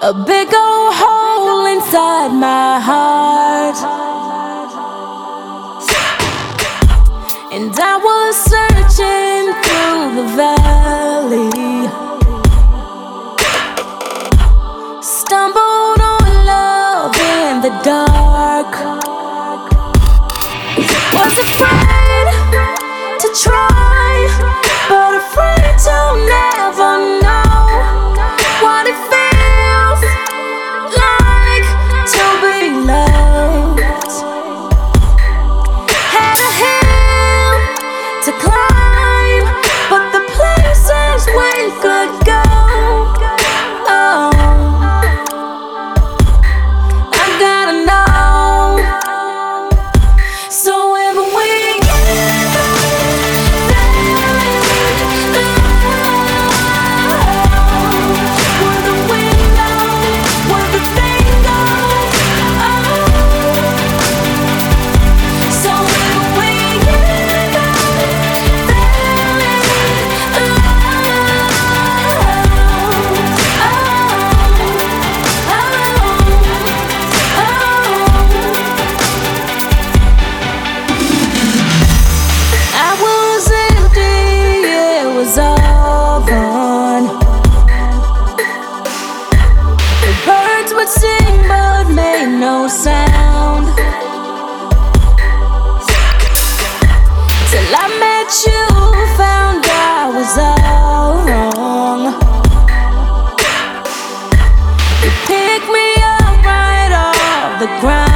A big old hole inside my heart, and I was searching through the valley, stumbled on love in the dark, was afraid to try, but afraid to never know what it feels like to be loved. Had a hill to climb, but the places we could go, oh, I gotta know. So if we sing but made no sound, till I met you, found I was all wrong. You picked me up right off the ground.